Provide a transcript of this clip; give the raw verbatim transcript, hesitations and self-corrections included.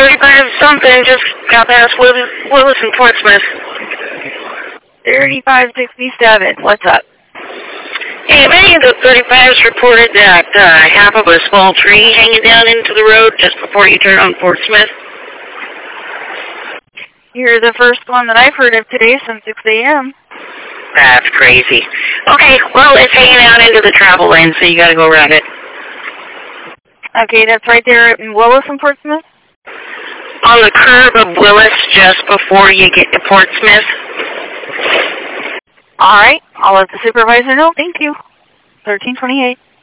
thirty-five something just got past Willis, Willis and Portsmouth. thirty-five sixty-seven. What's up? Hey, many of the thirty-fives reported that uh, half of a small tree hanging down into the road just before you turn on Portsmouth. You're the first one that I've heard of today since six A M That's crazy. Okay, well, it's hanging out into the travel lane, so you got to go around it. Okay, that's right there in Willis and Portsmouth? On the curve of Willis just before you get to Portsmouth. All right, I'll let the supervisor know. Thank you. thirteen twenty-eight.